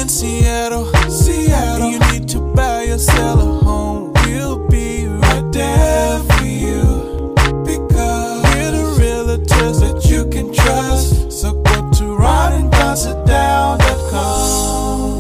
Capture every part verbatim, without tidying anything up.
in Seattle, Seattle, you need to buy or sell a home. We'll be right there for you, because we're the realtors that you can trust. So go to ron and don sit down dot com.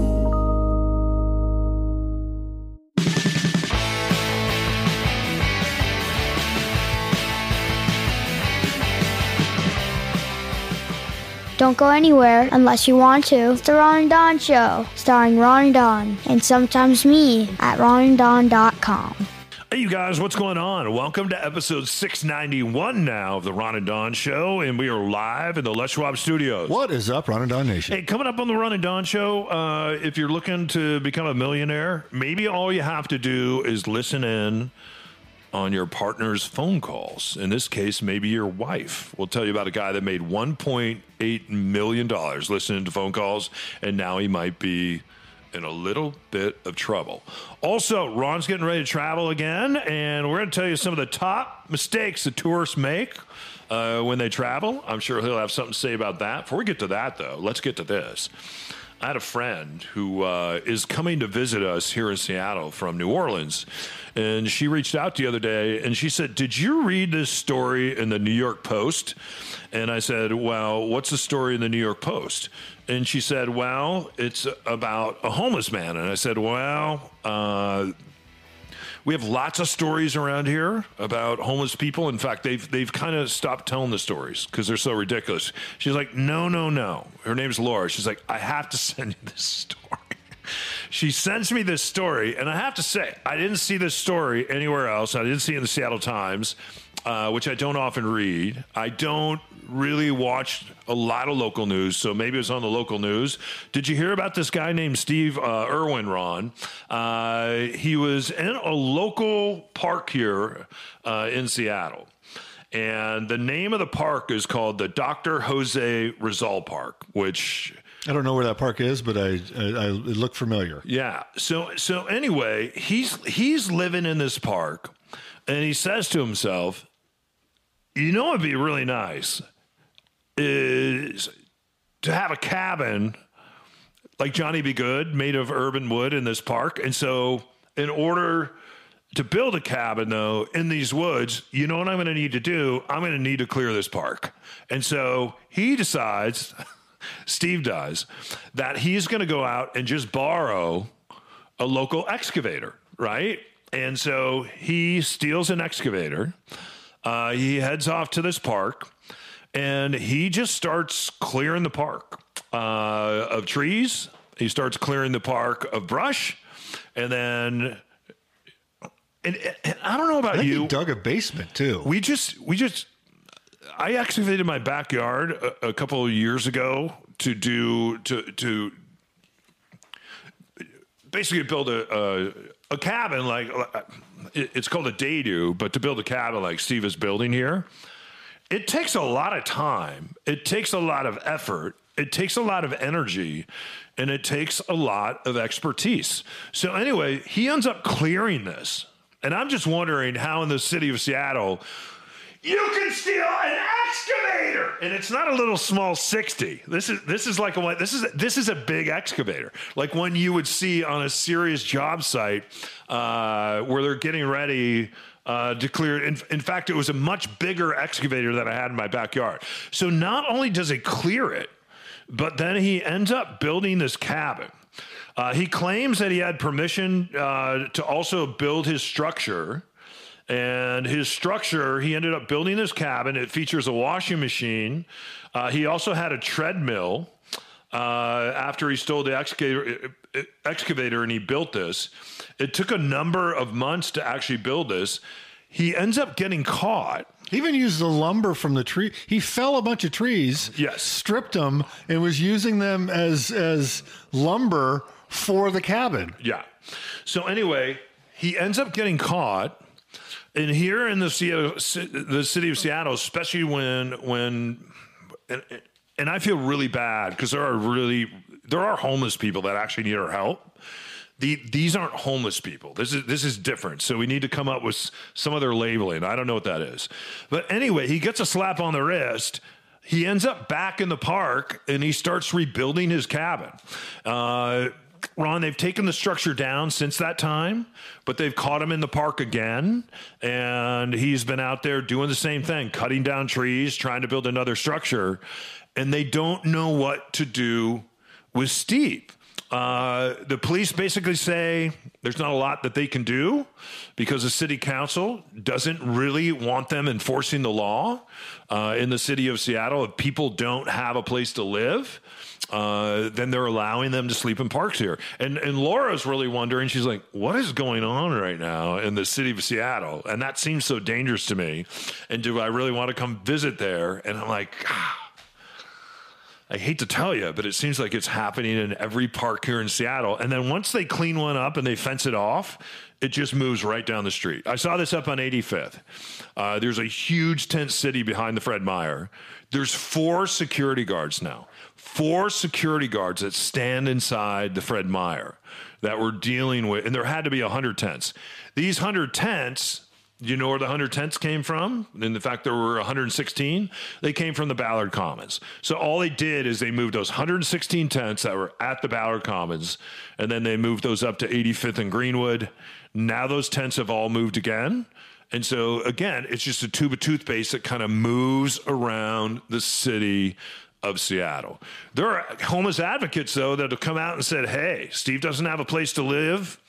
Don't go anywhere unless you want to. It's the Ron and Don Show, starring Ron and Don, and sometimes me at ron and don dot com. Hey, you guys, what's going on? Welcome to episode six ninety-one now of the Ron and Don Show, and we are live in the Les Schwab Studios. What is up, Ron and Don Nation? Hey, coming up on the Ron and Don Show, uh, if you're looking to become a millionaire, maybe all you have to do is listen in on your partner's phone calls. In this case, maybe your wife. We'll tell you about a guy that made one point eight million dollars listening to phone calls, and now he might be in a little bit of trouble. Also, Ron's getting ready to travel again, and we're going to tell you some of the top mistakes that tourists make uh, when they travel. I'm sure he'll have something to say about that. Before we get to that, though, let's get to this. I had a friend who uh, is coming to visit us here in Seattle from New Orleans, and she reached out the other day, and she said, did you read this story in the New York Post? And I said, well, what's the story in the New York Post? And she said, well, it's about a homeless man. And I said, well, uh, we have lots of stories around here about homeless people. In fact, they've they've kind of stopped telling the stories because they're so ridiculous. She's like, no, no, no. Her name's Laura. She's like, I have to send you this story. She sends me this story, and I have to say, I didn't see this story anywhere else. I didn't see it in the Seattle Times, uh, which I don't often read. I don't really watch a lot of local news, so maybe it's on the local news. Did you hear about this guy named Steve uh, Irwin, Ron? Uh, he was in a local park here uh, in Seattle. And the name of the park is called the Doctor Jose Rizal Park, which I don't know where that park is, but I, I, I it looked familiar. Yeah. So so anyway, he's he's living in this park, and he says to himself, you know, it'd be really nice is to have a cabin like Johnny Be Good made of urban wood in this park. And so in order to build a cabin, though, in these woods, you know what I'm going to need to do? I'm going to need to clear this park. And so he decides, Steve does, that he's going to go out and just borrow a local excavator, right? And so he steals an excavator. Uh, he heads off to this park, and he just starts clearing the park uh, of trees. He starts clearing the park of brush, and then... And, and I don't know about I think you. He dug a basement too. We just, we just, I excavated my backyard a, a couple of years ago to do, to, to basically build a, a, a cabin like, it's called a daydo, but to build a cabin like Steve is building here, it takes a lot of time. It takes a lot of effort. It takes a lot of energy, and it takes a lot of expertise. So anyway, he ends up clearing this. And I'm just wondering how in the city of Seattle you can steal an excavator, and it's not a little small sixty. This is this is like a this is this is a big excavator, like one you would see on a serious job site uh, where they're getting ready uh, to clear it. In, in fact, it was a much bigger excavator that I had in my backyard. So not only does it clear it, but then he ends up building this cabin. Uh, he claims that he had permission uh, to also build his structure. And his structure, he ended up building this cabin. It features a washing machine. Uh, he also had a treadmill uh, after he stole the excavator, excavator and he built this. It took a number of months to actually build this. He ends up getting caught. He even used the lumber from the tree. He fell a bunch of trees, yes, stripped them, and was using them as as lumber for the cabin. Yeah. So anyway, he ends up getting caught. And here in the Seattle, the city of Seattle, especially when when and, and I feel really bad because there are really there are homeless people that actually need our help. The, these aren't homeless people. This is this is different. So we need to come up with some other labeling. I don't know what that is. But anyway, he gets a slap on the wrist. he ends up back in the park and he starts rebuilding his cabin. Uh, Ron, they've taken the structure down since that time, but they've caught him in the park again. And he's been out there doing the same thing, cutting down trees, trying to build another structure. And they don't know what to do with Steve. Uh, the police basically say there's not a lot that they can do because the city council doesn't really want them enforcing the law uh, in the city of Seattle. If people don't have a place to live, uh, then they're allowing them to sleep in parks here. And, and Laura's really wondering, she's like, what is going on right now in the city of Seattle? And that seems so dangerous to me. And do I really want to come visit there? And I'm like, ah. I hate to tell you, but it seems like it's happening in every park here in Seattle. And then once they clean one up and they fence it off, it just moves right down the street. I saw this up on eighty-fifth. Uh, there's a huge tent city behind the Fred Meyer. There's four security guards now, four security guards that stand inside the Fred Meyer that we're dealing with. And there had to be one hundred tents. These one hundred tents... You know where the one hundred tents came from? And the fact there were one hundred sixteen, they came from the Ballard Commons. So all they did is they moved those one hundred sixteen tents that were at the Ballard Commons, and then they moved those up to eighty-fifth and Greenwood. Now those tents have all moved again. And so, again, it's just a tube of toothpaste that kind of moves around the city of Seattle. There are homeless advocates, though, that have come out and said, hey, Steve doesn't have a place to live.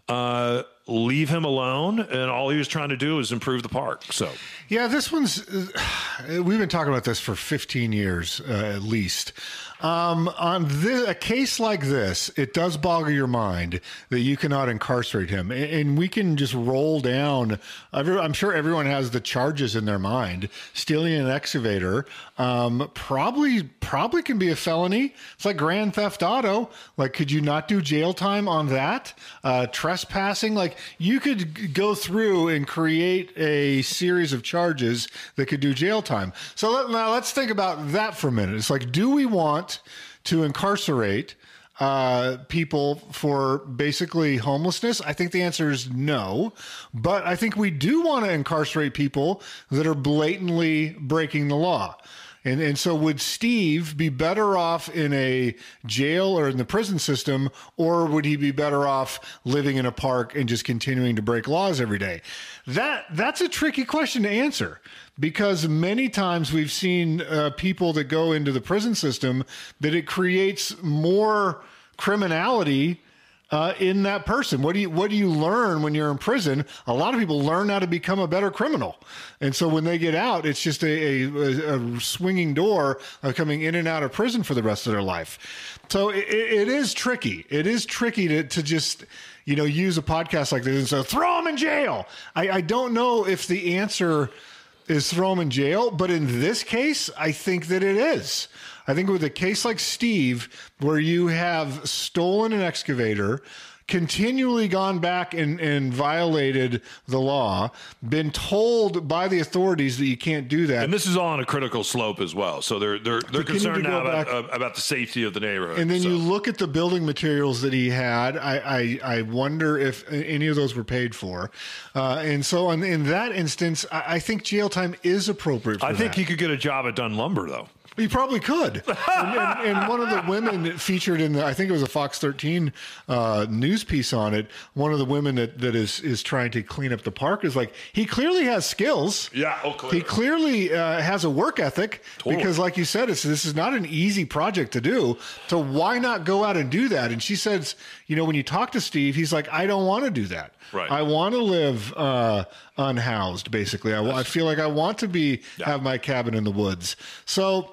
Uh, leave him alone. And all he was trying to do is improve the park. So, yeah, this one's, uh, we've been talking about this for fifteen years, uh, at least. Um, on this, a case like this, it does boggle your mind that you cannot incarcerate him. And, and we can just roll down. Every, I'm sure everyone has the charges in their mind. Stealing an excavator, um, probably, probably can be a felony. It's like Grand Theft Auto. Like, could you not do jail time on that? Uh, trespassing, like you could go through and create a series of charges that could do jail time. So let, now let's think about that for a minute. It's like, do we want to incarcerate uh, people for basically homelessness? I think the answer is no, but I think we do want to incarcerate people that are blatantly breaking the law. And and so would Steve be better off in a jail or in the prison system, or would he be better off living in a park and just continuing to break laws every day? That that's a tricky question to answer, because many times we've seen uh, people that go into the prison system that it creates more criminality Uh, in that person. What do you what do you learn when you're in prison? A lot of people learn how to become a better criminal, and so when they get out, it's just a, a, a swinging door of coming in and out of prison for the rest of their life. So it, it is tricky. It is tricky to to just you know use a podcast like this and say throw them in jail. I, I don't know if the answer is throw them in jail, but in this case, I think that it is. I think with a case like Steve, where you have stolen an excavator, continually gone back and, and violated the law, been told by the authorities that you can't do that. And this is all on a critical slope as well. So they're they're they're concerned now about, uh, about the safety of the neighborhood. And then so. you look at the building materials that he had. I I, I wonder if any of those were paid for. Uh, and so in, in that instance, I, I think jail time is appropriate for I think that. he could get a job at Dunn Lumber, though. He probably could. and, and, and one of the women featured in the, I think it was a Fox thirteen uh, news piece on it, one of the women that, that is, is trying to clean up the park is like, he clearly has skills. Yeah, oh, clearly. He clearly uh, has a work ethic totally. Because like you said, it's, this is not an easy project to do. So why not go out and do that? And she says, you know, when you talk to Steve, he's like, I don't want to do that. Right. I want to live uh, unhoused, basically. I, I feel like I want to be yeah. have my cabin in the woods. So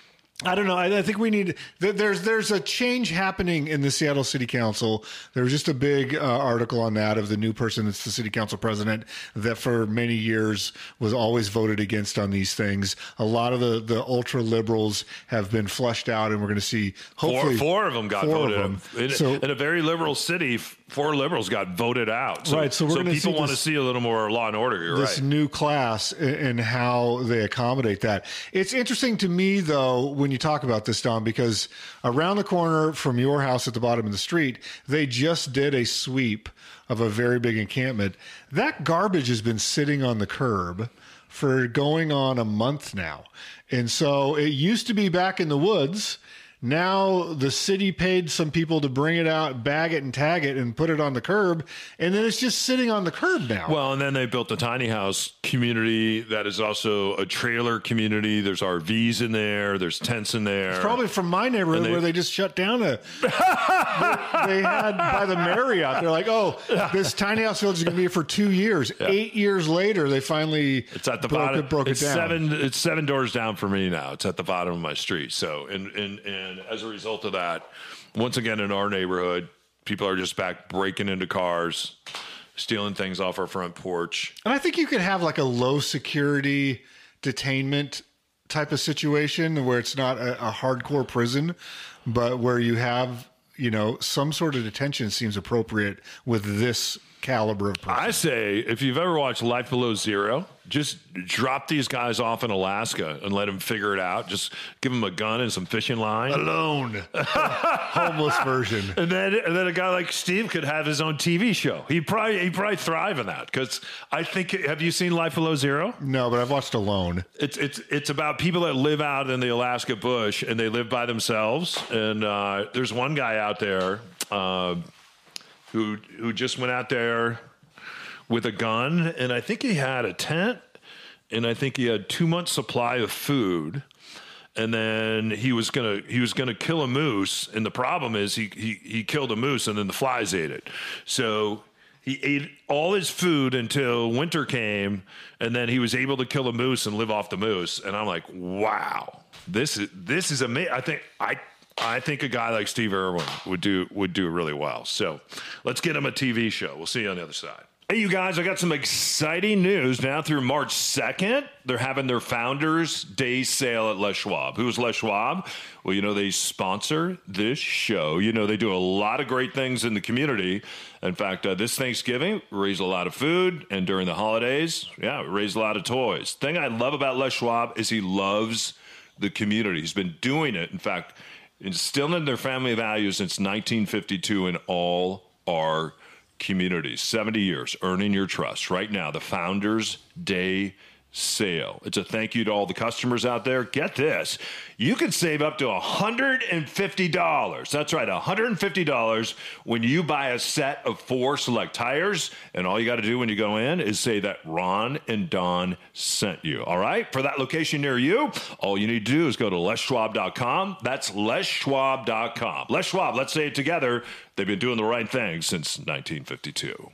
I don't know. I, I think we need there's there's a change happening in the Seattle City Council. There was just a big uh, article on that of the new person that's the city council president that for many years was always voted against on these things. A lot of the, the ultra liberals have been flushed out, and we're going to see hopefully four, four of them got four voted. Of them. In, so, in a very liberal city, four liberals got voted out. So, right. So, we're so people see want this, to see a little more law and order. You're this right. new class and how they accommodate that. It's interesting to me, though, when you talk about this, Don, because around the corner from your house at the bottom of the street, they just did a sweep of a very big encampment. That garbage has been sitting on the curb for going on a month now. And so it used to be back in the woods. Now the city paid some people to bring it out, bag it and tag it and put it on the curb. And then it's just sitting on the curb now. Well, and then they built a tiny house community that is also a trailer community. There's R Vs in there. There's tents in there. It's probably from my neighborhood they, where they just shut down a, they, they had by the Marriott. They're like, oh, this tiny house village is going to be for two years. Yeah. Eight years later, they finally it's at the broke bottom. It, broke it's it down. Seven, it's seven doors down for me now. It's at the bottom of my street. So, and, and, and as a result of that, once again, in our neighborhood, people are just back breaking into cars, stealing things off our front porch. And I think you could have like a low security detainment type of situation where it's not a, a hardcore prison, but where you have, you know, some sort of detention seems appropriate with this caliber of person. I say, if you've ever watched Life Below Zero, just drop these guys off in Alaska and let them figure it out. Just give them a gun and some fishing line. Alone. Homeless version. And then and then a guy like Steve could have his own T V show. He'd probably, he'd probably thrive in that. Because I think, have you seen Life Below Zero? No, but I've watched Alone. It's it's it's about people that live out in the Alaska bush and they live by themselves. And uh, there's one guy out there uh, who who just went out there with a gun, and I think he had a tent, and I think he had two months' supply of food, and then he was gonna he was gonna kill a moose, and the problem is he he he killed a moose, and then the flies ate it, so he ate all his food until winter came, and then he was able to kill a moose and live off the moose, and I'm like, wow, this is this is amazing. I think I. I think a guy like Steve Irwin would do would do really well. So let's get him a T V show. We'll see you on the other side. Hey, you guys, I got some exciting news. Now through March second, they're having their Founders Day sale at Les Schwab. Who's Les Schwab? Well, you know, they sponsor this show. You know, they do a lot of great things in the community. In fact, uh, this Thanksgiving, we raised a lot of food. And during the holidays, yeah, we raised a lot of toys. Thing I love about Les Schwab is he loves the community. He's been doing it. In fact, instilling their family values since nineteen fifty-two in all our communities. seventy years, earning your trust. Right now, the Founders Day sale. It's a thank you to all the customers out there. Get this. You can save up to one hundred fifty dollars. That's right, one hundred fifty dollars when you buy a set of four select tires. And all you got to do when you go in is say that Ron and Don sent you. All right? For that location near you, all you need to do is go to les schwab dot com. That's les schwab dot com. Les Schwab, let's say it together. They've been doing the right thing since nineteen fifty-two.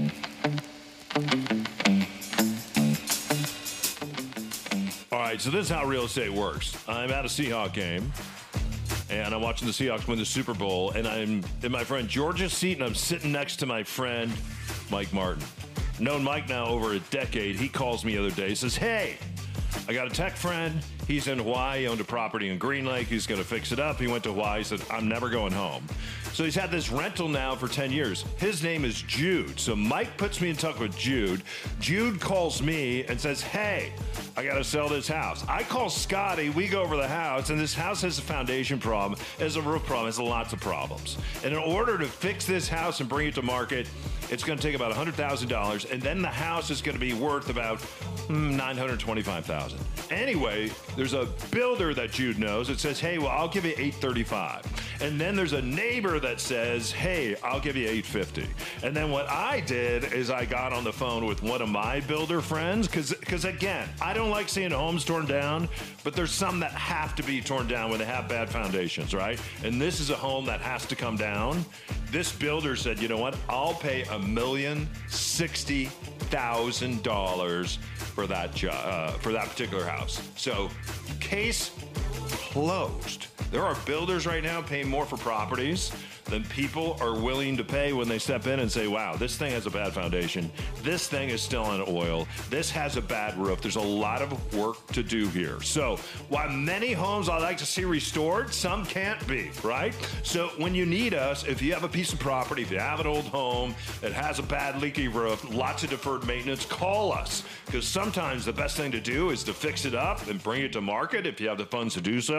All right, so this is how real estate works. I'm at a Seahawk game, and I'm watching the Seahawks win the Super Bowl, and I'm in my friend George's seat, and I'm sitting next to my friend Mike Martin. Known Mike now over a decade. He calls me the other day, says, hey, I got a tech friend. He's in Hawaii, owned a property in Green Lake. He's going to fix it up. He went to Hawaii. He said, I'm never going home. So he's had this rental now for ten years. His name is Jude. So Mike puts me in touch with Jude. Jude calls me and says, hey, I got to sell this house. I call Scotty. We go over the house, and this house has a foundation problem, has a roof problem, has lots of problems. And in order to fix this house and bring it to market, it's going to take about one hundred thousand dollars, and then the house is going to be worth about mm, nine hundred twenty-five thousand dollars. Anyway, there's a builder that Jude knows that says, hey, well, I'll give you eight thirty-five. And then there's a neighbor that says, hey, I'll give you eight fifty. And then what I did is I got on the phone with one of my builder friends, because because again, I don't like seeing homes torn down, but there's some that have to be torn down when they have bad foundations, right? And this is a home that has to come down. This builder said, you know what, I'll pay a million sixty thousand dollars for that job, uh, for that particular house. So, case closed. There are builders right now paying more for properties than people are willing to pay when they step in and say, wow, this thing has a bad foundation. This thing is still in oil. This has a bad roof. There's a lot of work to do here. So while many homes I like to see restored, some can't be, right? So when you need us, if you have a piece of property, if you have an old home that has a bad leaky roof, lots of deferred maintenance, call us. Because sometimes the best thing to do is to fix it up and bring it to market if you have the funds to do so.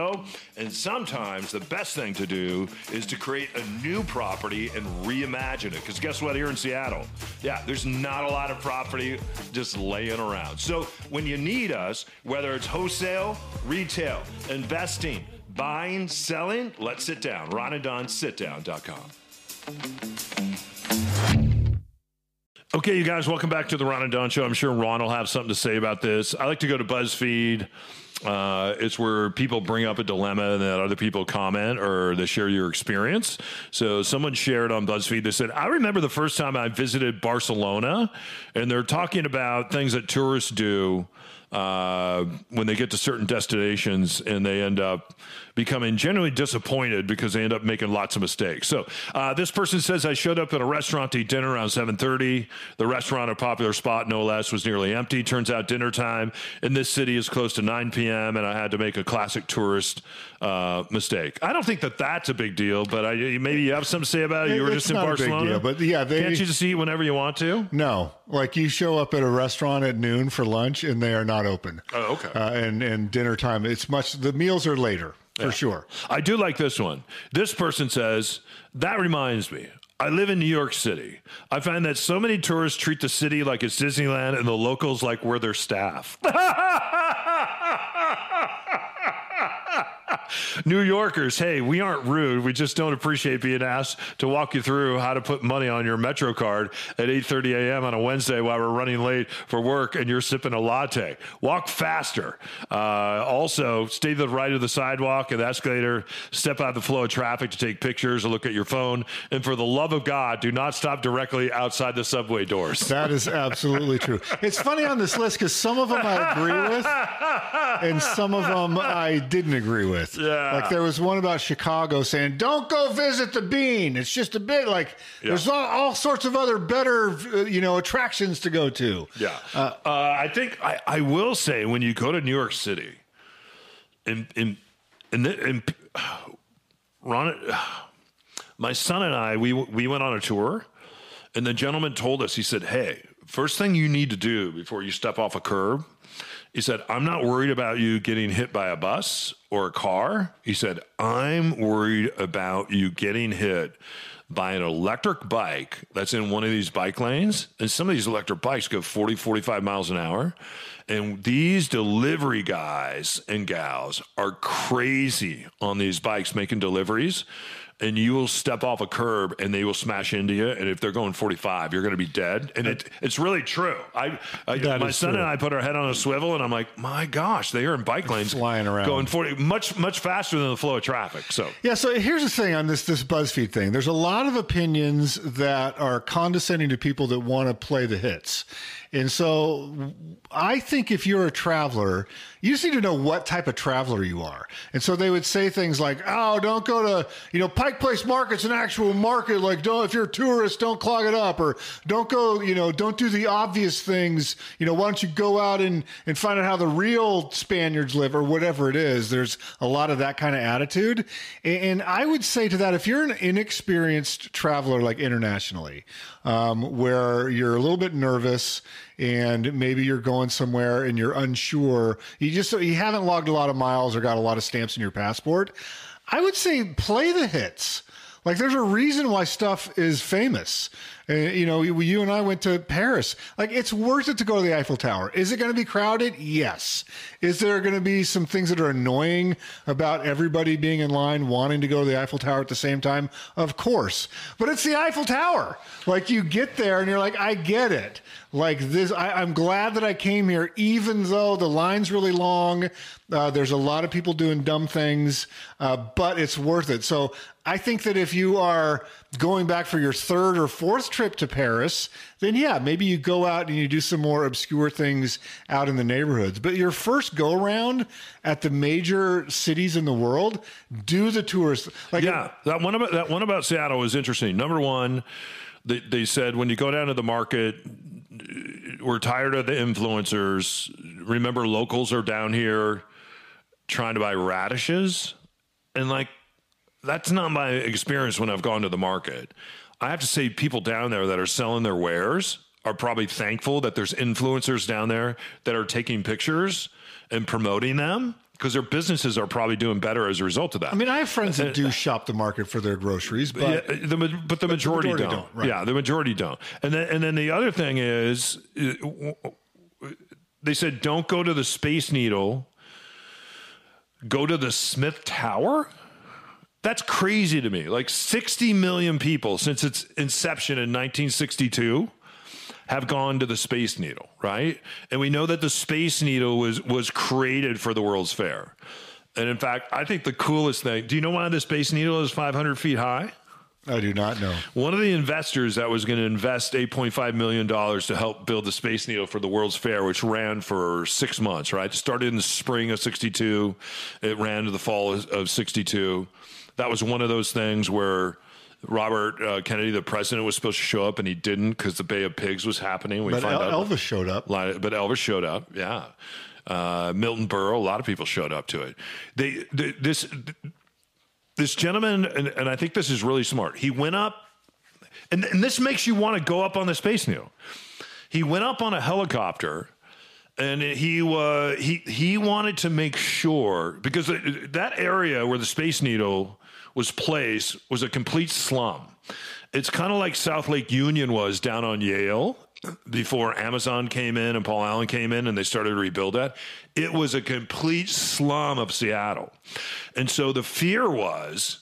go. And sometimes the best thing to do is to create a new property and reimagine it. Because guess what? Here in Seattle, yeah, there's not a lot of property just laying around. So when you need us, whether it's wholesale, retail, investing, buying, selling, let's sit down. ron and don sit down dot com. Okay, you guys, welcome back to the Ron and Don Show. I'm sure Ron will have something to say about this. I like to go to BuzzFeed. Uh, it's where people bring up a dilemma and then other people comment or they share your experience. So someone shared on BuzzFeed, they said, I remember the first time I visited Barcelona, and they're talking about things that tourists do uh, when they get to certain destinations, and they end up becoming genuinely disappointed because they end up making lots of mistakes. So uh, this person says, I showed up at a restaurant to eat dinner around seven thirty. The restaurant, a popular spot, no less, was nearly empty. Turns out dinner time in this city is close to nine p.m., and I had to make a classic tourist uh, mistake. I don't think that that's a big deal, but I, maybe you have something to say about it. You were It's just in not a big Barcelona. deal, but yeah, they- Can't you just eat whenever you want to? No, like you show up at a restaurant at noon for lunch and they are not open. Oh, okay. Uh, and and dinner time, it's much. The meals are later for Yeah. sure. I do like this one. This person says, that reminds me, I live in New York City. I find that so many tourists treat the city like it's Disneyland and the locals like we're their staff. New Yorkers, hey, we aren't rude. We just don't appreciate being asked to walk you through how to put money on your Metro card at eight thirty a.m. on a Wednesday while we're running late for work and you're sipping a latte. Walk faster. Uh, also, stay to the right of the sidewalk and the escalator. Step out of the flow of traffic to take pictures or look at your phone. And for the love of God, do not stop directly outside the subway doors. That is absolutely true. It's funny on this list because some of them I agree with and some of them I didn't agree with. Yeah. Like there was one about Chicago saying, don't go visit the Bean. It's just a bit like Yeah. there's all, all sorts of other better, uh, you know, attractions to go to. Yeah. Uh, uh, I think I, I will say when you go to New York City, in, in, in, the, in Ron, my son and I, we, we went on a tour, and the gentleman told us, he said, hey, first thing you need to do before you step off a curb, he said, I'm not worried about you getting hit by a bus or a car. He said, I'm worried about you getting hit by an electric bike that's in one of these bike lanes. And some of these electric bikes go forty, forty-five miles an hour. And these delivery guys and gals are crazy on these bikes making deliveries. And you will step off a curb and they will smash into you. And if they're going forty-five, you're going to be dead. And it, it's really true. I, I my son true. and I put our head on a swivel, and I'm like, my gosh, they are in bike lanes Flying around. going forty, much much faster than the flow of traffic. So Yeah, so here's the thing on this this BuzzFeed thing. There's a lot of opinions that are condescending to people that want to play the hits. And so I think if you're a traveler, you just need to know what type of traveler you are. And so they would say things like, oh, don't go to, you know, Pike Place Market's an actual market. Like, don't, if you're a tourist, don't clog it up. Or don't go, you know, don't do the obvious things. You know, why don't you go out and, and find out how the real Spaniards live or whatever it is. There's a lot of that kind of attitude. And I would say to that, if you're an inexperienced traveler, like internationally, um, where you're a little bit nervous and maybe you're going somewhere and you're unsure, you just you haven't logged a lot of miles or got a lot of stamps in your passport, I would say play the hits. Like there's a reason why stuff is famous. Uh, you know, you, you and I went to Paris. Like it's worth it to go to the Eiffel Tower. Is it going to be crowded? Yes. Is there going to be some things that are annoying about everybody being in line wanting to go to the Eiffel Tower at the same time? Of course. But it's the Eiffel Tower. Like you get there and you're like, I get it. Like this, I, I'm glad that I came here, even though the line's really long. Uh, there's a lot of people doing dumb things, uh, but it's worth it. So I think that if you are going back for your third or fourth trip to Paris, then yeah, maybe you go out and you do some more obscure things out in the neighborhoods. But your first go around at the major cities in the world, do the tourist. Like yeah, that one about that one about Seattle was interesting. Number one, they, they said when you go down to the market, we're tired of the influencers. Remember, locals are down here trying to buy radishes, and like that's not my experience when I've gone to the market. I have to say, people down there that are selling their wares are probably thankful that there's influencers down there that are taking pictures and promoting them, because their businesses are probably doing better as a result of that. I mean, I have friends that do shop the market for their groceries, but yeah, the, but the majority, but the majority don't. don't right. Yeah, the majority don't. And then, and then the other thing is, they said, don't go to the Space Needle, go to the Smith Tower. That's crazy to me. Like sixty million people since its inception in nineteen sixty-two have gone to the Space Needle, right? And we know that the Space Needle was was created for the World's Fair. And in fact, I think the coolest thing, do you know why the Space Needle is five hundred feet high? I do not know. One of the investors that was going to invest eight point five million dollars to help build the Space Needle for the World's Fair, which ran for six months, right? It started in the spring of sixty-two. It ran to the fall of, of sixty-two. That was one of those things where Robert uh, Kennedy, the president, was supposed to show up, and he didn't because the Bay of Pigs was happening. We but find El- out, Elvis showed up. But Elvis showed up, yeah. Uh, Milton Berle, a lot of people showed up to it. They, they this this gentleman, and, and I think this is really smart. He went up, and, and this makes you want to go up on the Space Needle. He went up on a helicopter. And he uh, he he wanted to make sure, because that area where the Space Needle was placed was a complete slum. It's kind of like South Lake Union was down on Yale before Amazon came in and Paul Allen came in and they started to rebuild that. It was a complete slum of Seattle. And so the fear was,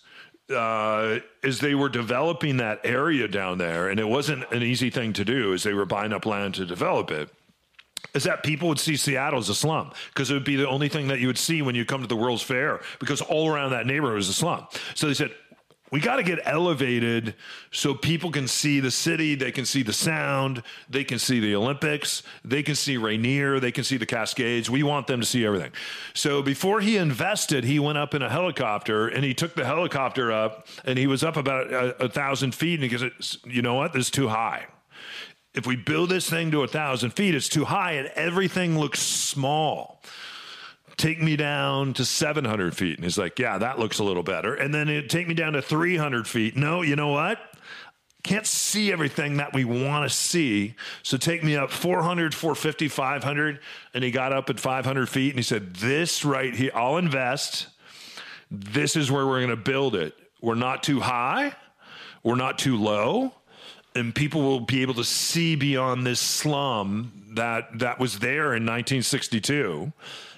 uh, as they were developing that area down there, and it wasn't an easy thing to do as they were buying up land to develop it, is that people would see Seattle as a slum because it would be the only thing that you would see when you come to the World's Fair, because all around that neighborhood was a slum. So they said, we got to get elevated so people can see the city, they can see the sound, they can see the Olympics, they can see Rainier, they can see the Cascades. We want them to see everything. So before he invested, he went up in a helicopter, and he took the helicopter up, and he was up about a, a thousand feet, and he goes, you know what, this is too high. If we build this thing to a thousand feet, it's too high and everything looks small. Take me down to seven hundred feet. And he's like, yeah, that looks a little better. And then it take me down to three hundred feet. No, you know what? Can't see everything that we want to see. So take me up four hundred, four fifty, five hundred. And he got up at five hundred feet and he said, this right here, I'll invest. This is where we're going to build it. We're not too high. We're not too low. And people will be able to see beyond this slum that that was there in nineteen sixty-two,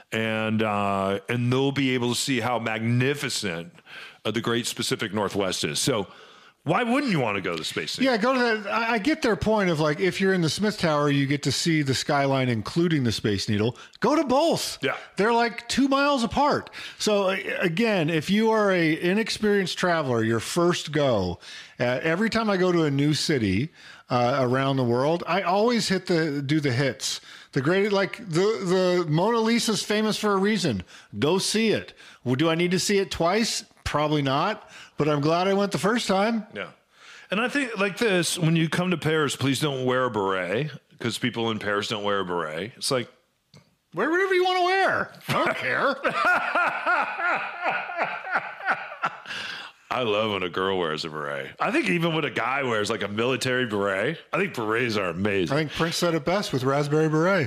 and uh, and they'll be able to see how magnificent uh, the Great Pacific Northwest is. So, why wouldn't you want to go to the Space Needle? Yeah, go to that. I get their point of, like, if you're in the Smith Tower, you get to see the skyline, including the Space Needle. Go to both. Yeah, they're like two miles apart. So again, if you are a inexperienced traveler, your first go. Uh, every time I go to a new city uh, around the world, I always hit the do the hits. The great, like the the Mona Lisa's famous for a reason. Go see it. Well, do I need to see it twice? Probably not. But I'm glad I went the first time. Yeah, and I think like this: when you come to Paris, please don't wear a beret, because people in Paris don't wear a beret. It's like, wear whatever you want to wear. I don't care. I love when a girl wears a beret. I think even when a guy wears like a military beret, I think berets are amazing. I think Prince said it best with Raspberry Beret.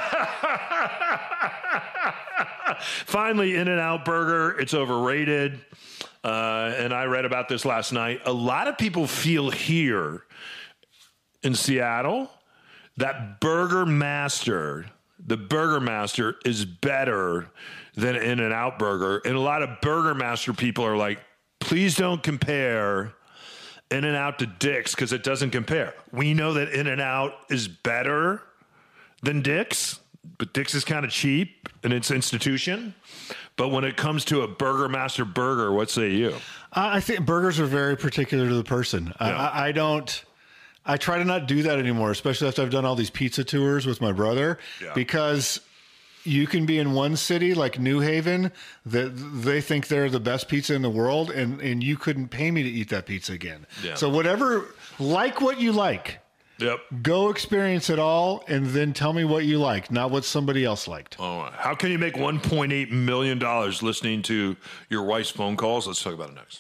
Finally, In-N-Out Burger, it's overrated. Uh, and I read about this last night. A lot of people feel here in Seattle that Burger Master, the Burger Master is better than In-N-Out Burger. And a lot of Burger Master people are like, please don't compare In-N-Out to Dick's because it doesn't compare. We know that In-N-Out is better than Dick's, but Dick's is kind of cheap in its institution. But when it comes to a Burger Master burger, what say you? Uh, I think burgers are very particular to the person. Yeah. I, I don't... I try to not do that anymore, especially after I've done all these pizza tours with my brother, yeah. because you can be in one city like New Haven that they think they're the best pizza in the world, and, and you couldn't pay me to eat that pizza again. Yeah. So whatever, like what you like. Yep. Go experience it all and then tell me what you like, not what somebody else liked. Oh, how can you make one point eight million dollars listening to your wife's phone calls? Let's talk about it next.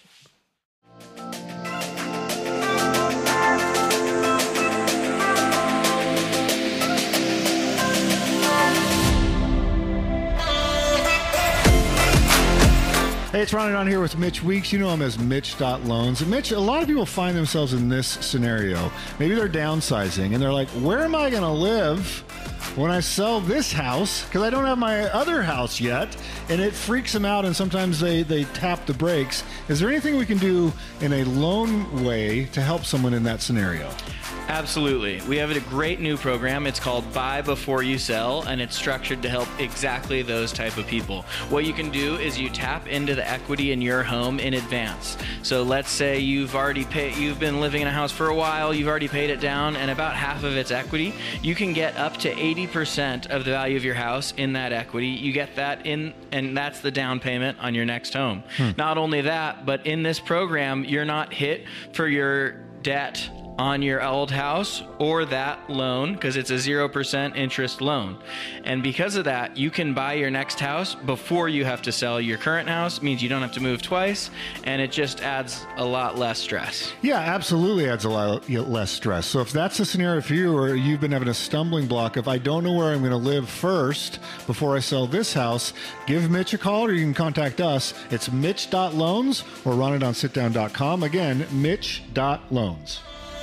it's Ron and Don here with Mitch Weeks. You know him as Mitch dot Loans. And Mitch, a lot of people find themselves in this scenario. Maybe they're downsizing and they're like, where am I going to live when I sell this house? Because I don't have my other house yet. And it freaks them out, and sometimes they, they tap the brakes. Is there anything we can do in a loan way to help someone in that scenario? Absolutely. We have a great new program. It's called Buy Before You Sell, and it's structured to help exactly those type of people. What you can do is you tap into the equity in your home in advance. So let's say you've already paid, you've been living in a house for a while, you've already paid it down, and about half of its equity. You can get up to eighty percent of the value of your house in that equity. You get that in, and that's the down payment on your next home. Hmm. Not only that, but in this program, you're not hit for your debt on your old house or that loan, because it's a zero percent interest loan. And because of that, you can buy your next house before you have to sell your current house. It means you don't have to move twice, and it just adds a lot less stress. Yeah, absolutely adds a lot less stress. So if that's the scenario for you, or you've been having a stumbling block, if I don't know where I'm going to live first before I sell this house, give Mitch a call, or you can contact us. It's Mitch dot Loans or Ron and Don Sit Down dot com. Again, Mitch dot Loans.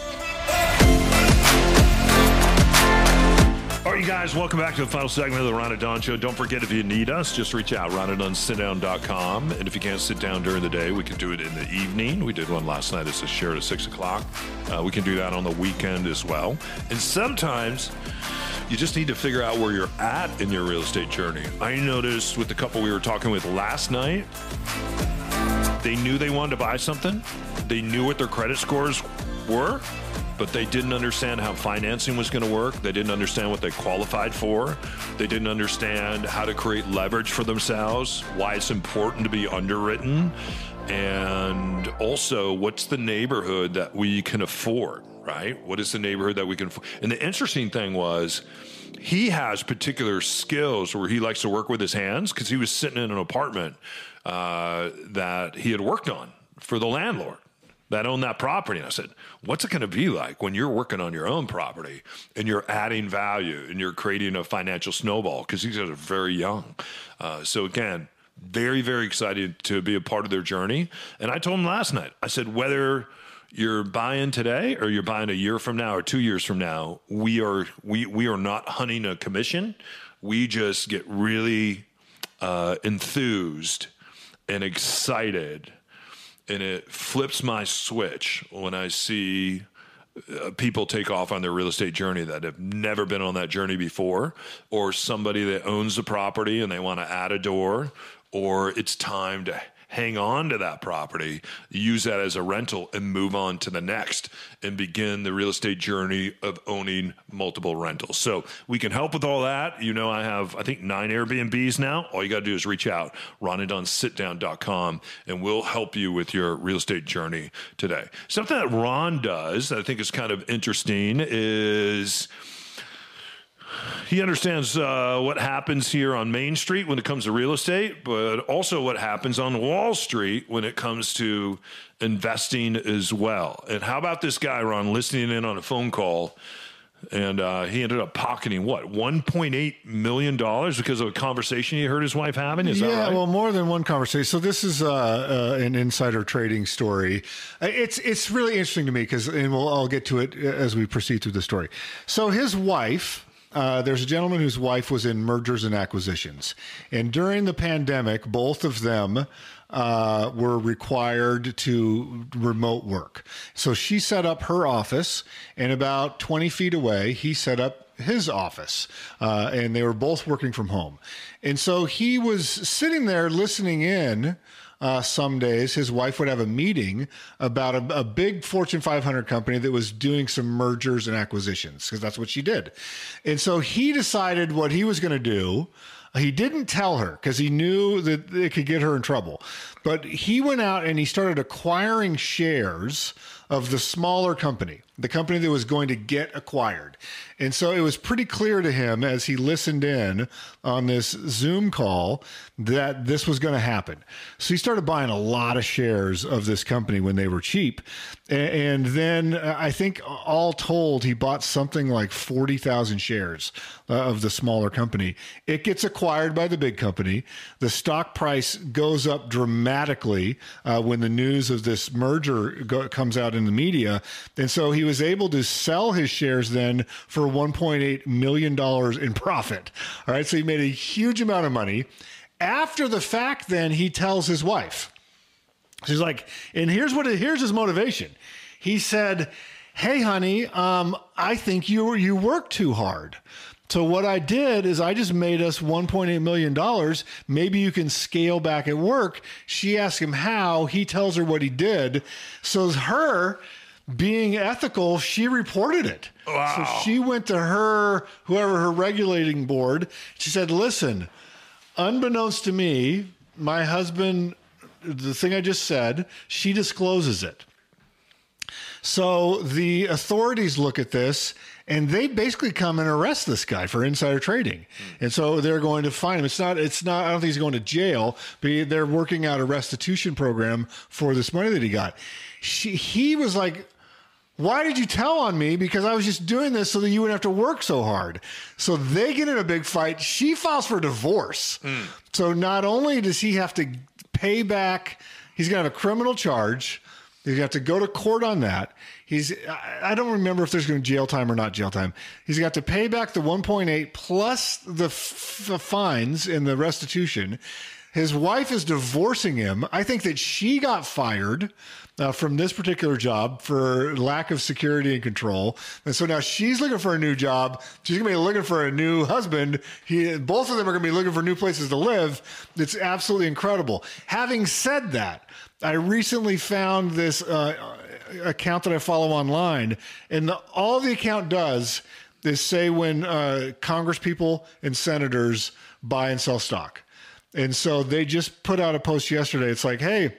All right, you guys, welcome back to the final segment of the Ron and Don Show. Don't forget, if you need us, just reach out, ron and don sit down dot com. And if you can't sit down during the day, we can do it in the evening. We did one last night. It's a share at six o'clock. Uh, we can do that on the weekend as well. And sometimes you just need to figure out where you're at in your real estate journey. I noticed with the couple we were talking with last night, they knew they wanted to buy something. They knew what their credit scores were, but they didn't understand how financing was going to work. They didn't understand what they qualified for. They didn't understand how to create leverage for themselves, why it's important to be underwritten, and also what's the neighborhood that we can afford, right? What is the neighborhood that we can afford? And the interesting thing was, he has particular skills where he likes to work with his hands, because he was sitting in an apartment uh, that he had worked on for the landlord that owned that property. And I said, what's it going to be like when you're working on your own property and you're adding value and you're creating a financial snowball? Because these guys are very young. Uh, so again, very, very excited to be a part of their journey. And I told him last night, I said, whether you're buying today or you're buying a year from now or two years from now, we are, we, we are not hunting a commission. We just get really uh, enthused and excited. And it flips my switch when I see uh, people take off on their real estate journey that have never been on that journey before, or somebody that owns the property and they want to add a door, or it's time to hang on to that property, use that as a rental, and move on to the next and begin the real estate journey of owning multiple rentals. So we can help with all that. You know, I have, I think, nine Airbnbs now. All you got to do is reach out, ron and don sit down dot com, and we'll help you with your real estate journey today. Something that Ron does that I think is kind of interesting is he understands uh, what happens here on Main Street when it comes to real estate, but also what happens on Wall Street when it comes to investing as well. And how about this guy, Ron, listening in on a phone call, and uh, he ended up pocketing, what, one point eight million dollars because of a conversation he heard his wife having? Is yeah, that right? Well, more than one conversation. So this is uh, uh, an insider trading story. It's it's really interesting to me because, and we'll I'll get to it as we proceed through the story. So his wife... Uh, there's a gentleman whose wife was in mergers and acquisitions. And during the pandemic, both of them uh, were required to remote work. So she set up her office, and about twenty feet away, he set up his office. Uh, and they were both working from home. And so he was sitting there listening in. Uh, some days his wife would have a meeting about a, a big Fortune five hundred company that was doing some mergers and acquisitions, because that's what she did. And so he decided what he was going to do. He didn't tell her because he knew that it could get her in trouble. But he went out and he started acquiring shares of the smaller company, the company that was going to get acquired. And so it was pretty clear to him as he listened in on this Zoom call that this was going to happen. So he started buying a lot of shares of this company when they were cheap. And then I think all told, he bought something like forty thousand shares of the smaller company. It gets acquired by the big company. The stock price goes up dramatically dramatically uh, when the news of this merger go- comes out in the media. And so he was able to sell his shares then for one point eight million dollars in profit. All right. So he made a huge amount of money. After the fact, then he tells his wife, she's like, and here's what, here's his motivation. He said, hey, honey, um, I think you you work too hard. So what I did is I just made us one point eight million dollars. Maybe you can scale back at work. She asks him how. He tells her what he did. So her being ethical, she reported it. Wow. So she went to her, whoever her regulating board. She said, listen, unbeknownst to me, my husband, the thing I just said, she discloses it. So the authorities look at this and they basically come and arrest this guy for insider trading. Mm. And so they're going to fine him. It's not, it's not, I don't think he's going to jail, but they're working out a restitution program for this money that he got. She, he was like, why did you tell on me? Because I was just doing this so that you wouldn't have to work so hard. So they get in a big fight. She files for divorce. Mm. So not only does he have to pay back, he's going to have a criminal charge. You have to go to court on that. He's, I don't remember if there's going to be jail time or not jail time. He's got to pay back the one point eight plus the f- f- fines and the restitution. His wife is divorcing him. I think that she got fired uh, from this particular job for lack of security and control. And so now she's looking for a new job. She's going to be looking for a new husband. He, both of them are going to be looking for new places to live. It's absolutely incredible. Having said that, I recently found this uh, account that I follow online, and the, all the account does is say when uh, Congress people and senators buy and sell stock. And so they just put out a post yesterday. It's like, hey,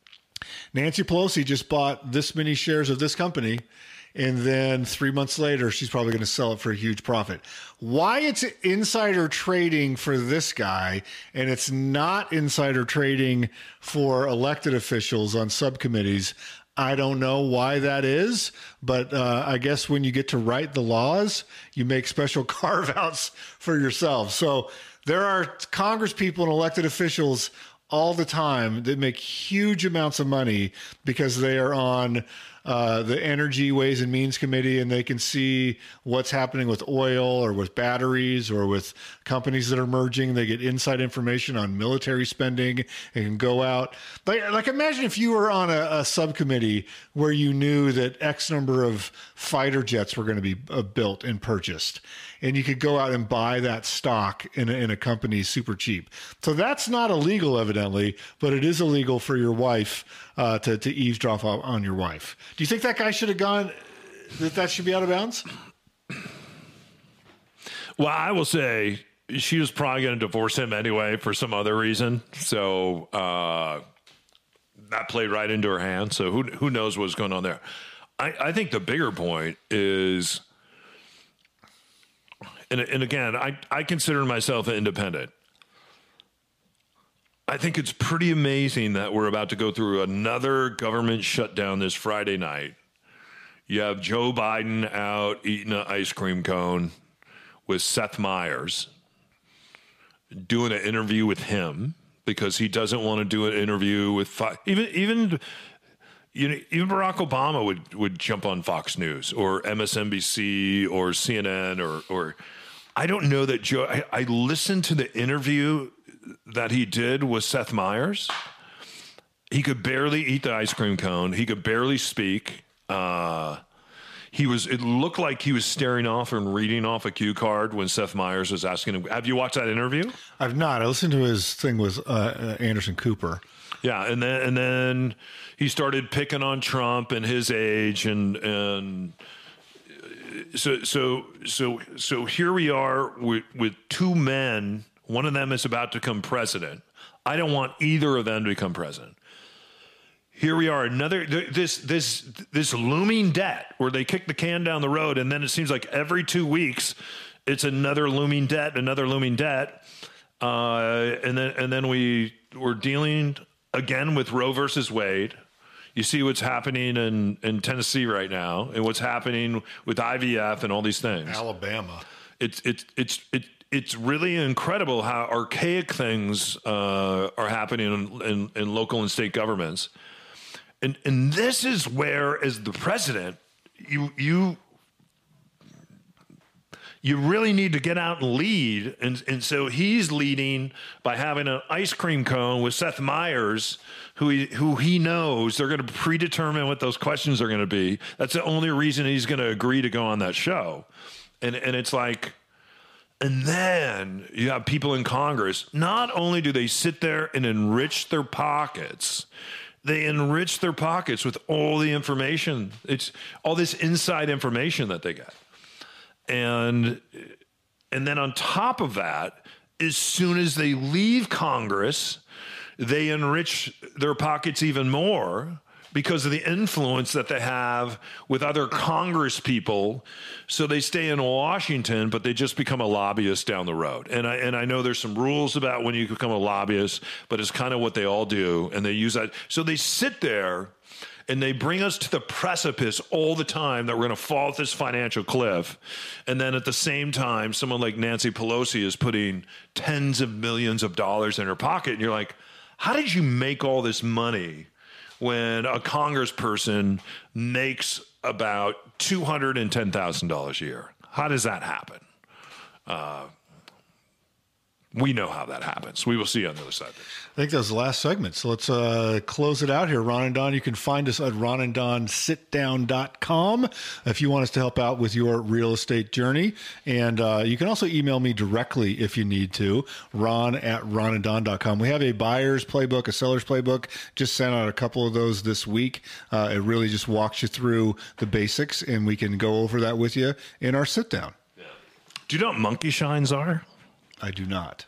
Nancy Pelosi just bought this many shares of this company, and then three months later, she's probably going to sell it for a huge profit. Why it's insider trading for this guy and it's not insider trading for elected officials on subcommittees, I don't know why that is, but uh, I guess when you get to write the laws, you make special carve-outs for yourself. So there are Congress people and elected officials all the time that make huge amounts of money because they are on uh, the Energy Ways and Means Committee, and they can see what's happening with oil or with batteries or with companies that are merging. They get inside information on military spending and can go out. Like, like imagine if you were on a, a subcommittee where you knew that X number of fighter jets were going to be uh, built and purchased, and you could go out and buy that stock in a, in a company super cheap. So that's not illegal, evidently, but it is illegal for your wife uh, to, to eavesdrop on your wife. Do you think that guy should have gone, that that should be out of bounds? Well, I will say she was probably going to divorce him anyway for some other reason. So uh, that played right into her hand. So who who knows what's going on there? I, I think the bigger point is, and, and again, I, I consider myself an independent. I think it's pretty amazing that we're about to go through another government shutdown this Friday night. You have Joe Biden out eating an ice cream cone with Seth Meyers, doing an interview with him because he doesn't want to do an interview with Fox. Even even you know even Barack Obama would would jump on Fox News or M S N B C or C N N or or I don't know that Joe. I, I listened to the interview that he did with Seth Meyers. He could barely eat the ice cream cone. He could barely speak. Uh, he was, it looked like he was staring off and reading off a cue card when Seth Meyers was asking him. Have you watched that interview? I've not. I listened to his thing with uh, Anderson Cooper. Yeah. And then, and then he started picking on Trump and his age and, and, so, so, so, so here we are with, with two men. One of them is about to become president. I don't want either of them to become president. Here we are, another this this this looming debt where they kick the can down the road, and then it seems like every two weeks, it's another looming debt, another looming debt, uh, and then and then we we're dealing again with Roe versus Wade. You see what's happening in, in Tennessee right now, and what's happening with I V F and all these things. Alabama. It's it's it's it. it's really incredible how archaic things uh, are happening in, in, in local and state governments. And and this is where, as the president, you you you really need to get out and lead. And, and so he's leading by having an ice cream cone with Seth Meyers, who he, who he knows they're going to predetermine what those questions are going to be. That's the only reason he's going to agree to go on that show. And and it's like, and then you have people in Congress, not only do they sit there and enrich their pockets, they enrich their pockets with all the information. It's all this inside information that they get. And and then on top of that, as soon as they leave Congress, they enrich their pockets even more because of the influence that they have with other Congress people. So they stay in Washington, but they just become a lobbyist down the road. And I and I know there's some rules about when you become a lobbyist, but it's kind of what they all do. And they use that. So they sit there and they bring us to the precipice all the time that we're going to fall off this financial cliff. And then at the same time, someone like Nancy Pelosi is putting tens of millions of dollars in her pocket. And you're like, how did you make all this money when a congressperson makes about two hundred ten thousand dollars a year? How does that happen? Uh, we know how that happens. We will see on the other side of this. I think that was the last segment. So let's uh, close it out here. Ron and Don, you can find us at ron and don sit down dot com if you want us to help out with your real estate journey. And uh, you can also email me directly if you need to, ron at ron and don dot com. We have a buyer's playbook, a seller's playbook. Just sent out a couple of those this week. Uh, it really just walks you through the basics, and we can go over that with you in our sit down. Yeah. Do you know what monkey shines are? I do not.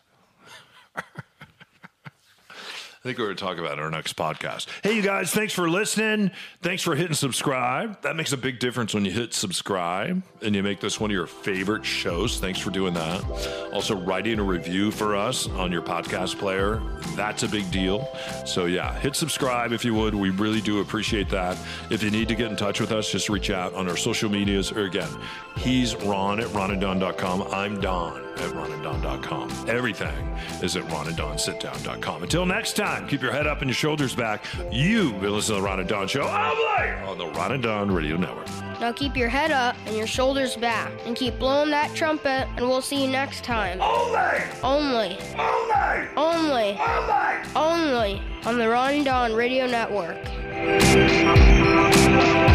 I think we're going to talk about it in our next podcast. Hey, you guys, thanks for listening. Thanks for hitting subscribe. That makes a big difference when you hit subscribe and you make this one of your favorite shows. Thanks for doing that. Also, writing a review for us on your podcast player. That's a big deal. So, yeah, hit subscribe if you would. We really do appreciate that. If you need to get in touch with us, just reach out on our social medias. Or again, he's Ron at ron and don dot com. I'm Don at ron and don dot com. Everything is at ron and don sit down dot com. Until next time, keep your head up and your shoulders back. You've been listening to the Ron and Don Show on the Ron and Don Radio Network. Now keep your head up and your shoulders back and keep blowing that trumpet, and we'll see you next time. Only! Only. Only! Only. Only! Only on the Ron and Don Radio Network.